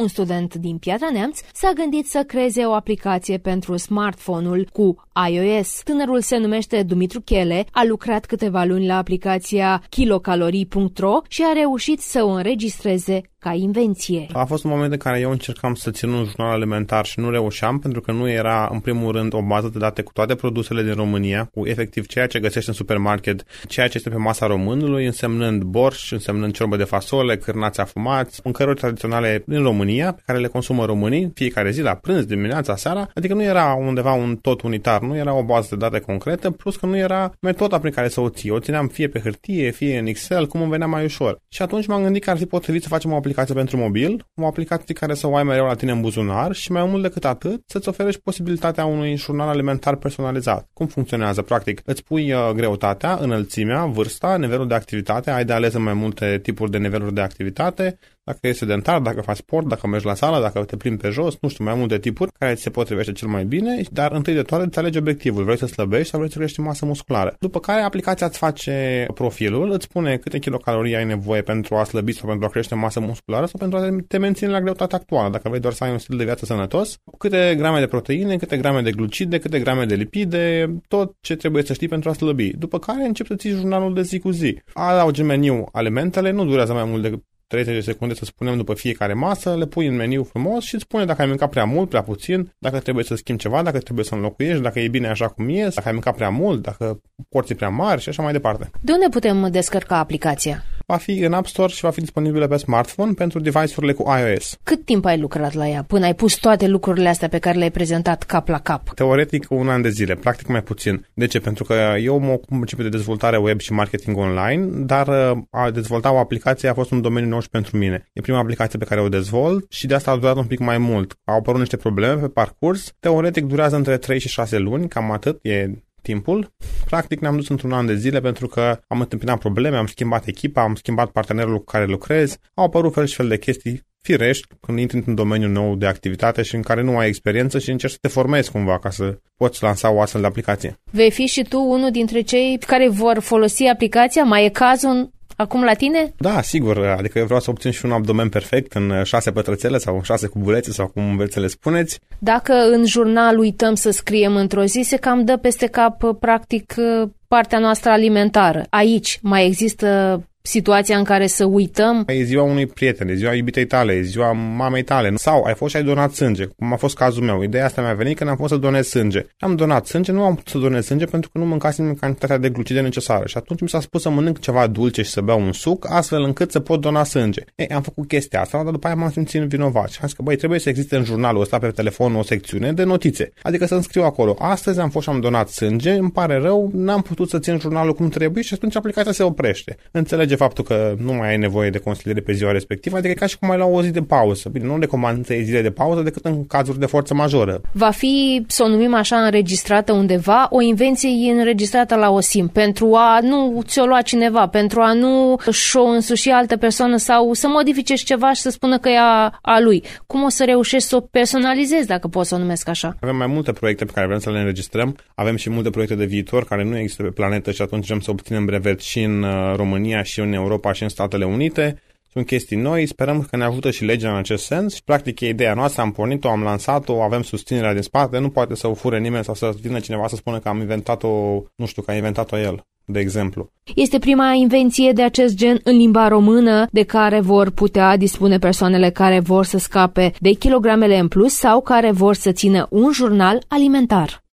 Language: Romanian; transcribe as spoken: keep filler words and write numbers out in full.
un student din Piatra Neamț s-a gândit să creeze o aplicație pentru smartphone-ul cu iOS. Tânărul se numește Dumitru Chele, a lucrat câteva luni la aplicația kilocalorii punct ro și a reușit să o înregistreze ca invenție. A fost un moment în care eu încercam să țin un jurnal alimentar și nu reușeam, pentru că nu era, în primul rând, o bază de date cu toate produsele din România, cu efectiv ceea ce găsești în supermarket, ceea ce este pe masa românului, însemnând borș, însemnând ciorbă de fasole, cârnați afumați, mâncăruri tradiționale din România, pe care le consumă românii fiecare zi, la prânz, dimineața, seara, adică nu era undeva un tot unitar, nu era o bază de date concretă, plus că nu era metoda prin care să o ții. O țineam fie pe hârtie, fie în Excel, cum îmi venea mai ușor. Și atunci m-am gândit că ar fi potrivit să facem o aplicație pentru mobil, o aplicație care să o ai mereu la tine în buzunar și mai mult decât atât, să-ți ofere și posibilitatea unui jurnal alimentar personalizat. Cum funcționează? Practic, îți pui uh, greutatea, înălțimea, vârsta, nivelul de activitate, ai de ales în mai multe tipuri de niveluri de activitate, dacă ești sedentar, dacă faci sport, dacă mergi la sală, dacă te plimbi pe jos, nu știu, mai multe tipuri care ți se potrivește cel mai bine, dar întâi de toate îți alegi obiectivul. Vrei să slăbești sau vrei să crești masă musculară. După care aplicația îți face profilul, îți spune câte kilocalorii ai nevoie pentru a slăbi sau pentru a crește masă musculară sau pentru a te menține la greutatea actuală, dacă vrei doar să ai un stil de viață sănătos, câte grame de proteine, câte grame de glucide, câte grame de lipide, tot ce trebuie să știi pentru a slăbi. După care începi să ții jurnalul de zi cu zi. Adaugi meniu alimentele, nu durează mai mult decât treizeci de secunde, să spunem, după fiecare masă, le pui în meniu frumos și îți spune dacă ai mâncat prea mult, prea puțin, dacă trebuie să schimbi ceva, dacă trebuie să înlocuiești, dacă e bine așa cum e, dacă ai mâncat prea mult, dacă porții prea mari și așa mai departe. De unde putem descărca aplicația? Va fi în App Store și va fi disponibilă pe smartphone pentru device-urile cu iOS. Cât timp ai lucrat la ea până ai pus toate lucrurile astea pe care le-ai prezentat cap la cap? Teoretic un an de zile, practic mai puțin. De ce? Pentru că eu mă ocup în principiu de dezvoltare web și marketing online, dar a dezvolta o aplicație a fost un domeniu nou și pentru mine. E prima aplicație pe care o dezvolt și de asta a durat un pic mai mult. Au apărut niște probleme pe parcurs. Teoretic durează între trei și șase luni, cam atât e timpul. Practic ne-am dus într-un an de zile pentru că am întâmpinat probleme, am schimbat echipa, am schimbat partenerul cu care lucrez, au apărut fel și fel de chestii firești când intri într-un domeniu nou de activitate și în care nu ai experiență și încerci să te formezi cumva ca să poți lansa o astfel de aplicație. Vei fi și tu unul dintre cei care vor folosi aplicația? Mai e cazul acum la tine? Da, sigur, adică eu vreau să obțin și un abdomen perfect în șase pătrățele sau în șase cubulețe sau cum vreți să le spuneți. Dacă în jurnal uităm să scriem într-o zi, se cam dă peste cap practic partea noastră alimentară. Aici mai există situația în care să uităm? E ziua unui prieten, e ziua iubitei tale, e ziua mamei tale, sau ai fost și ai donat sânge, cum a fost cazul meu. Ideea asta mi-a venit când am fost să donez sânge. Am donat sânge, nu am putut să donez sânge pentru că nu mâncasem cantitatea de glucide necesară și atunci mi s-a spus să mănânc ceva dulce și să beau un suc, astfel încât să pot dona sânge. Ei, am făcut chestia asta, dar după aia m-am simțit vinovat și am zis că băi, trebuie să existe în jurnalul ăsta pe telefon o secțiune de notițe. Adică să înscriu acolo: astăzi am fost și am donat sânge, îmi pare rău, n-am putut să țin jurnalul cum trebuie și atunci aplicația se oprește. Înțelege faptul că nu mai ai nevoie de consiliere pe ziua respectivă, adică e ca și cum ai lua o zi de pauză. Bine, nu recomand să iei zile de pauză decât în cazuri de forță majoră. Va fi, să o numim așa, înregistrată undeva, o invenție înregistrată la O S I M, pentru a nu ți-o lua cineva, pentru a nu și-o însuși altă persoană sau să modifice ceva și să spună că e a, a lui. Cum o să reușești să o personalizezi, dacă pot să o numesc așa? Avem mai multe proiecte pe care vrem să le înregistrăm, avem și multe proiecte de viitor care nu există pe planetă și atunci vrem să obținem brevet și în România și în Europa și în Statele Unite. Sunt chestii noi, sperăm că ne ajută și legea în acest sens și practic e ideea noastră, am pornit-o, am lansat-o, avem susținerea din spate, nu poate să o fure nimeni sau să vină cineva să spună că am inventat-o, nu știu, că a inventat-o el, de exemplu. Este prima invenție de acest gen în limba română de care vor putea dispune persoanele care vor să scape de kilogramele în plus sau care vor să țină un jurnal alimentar.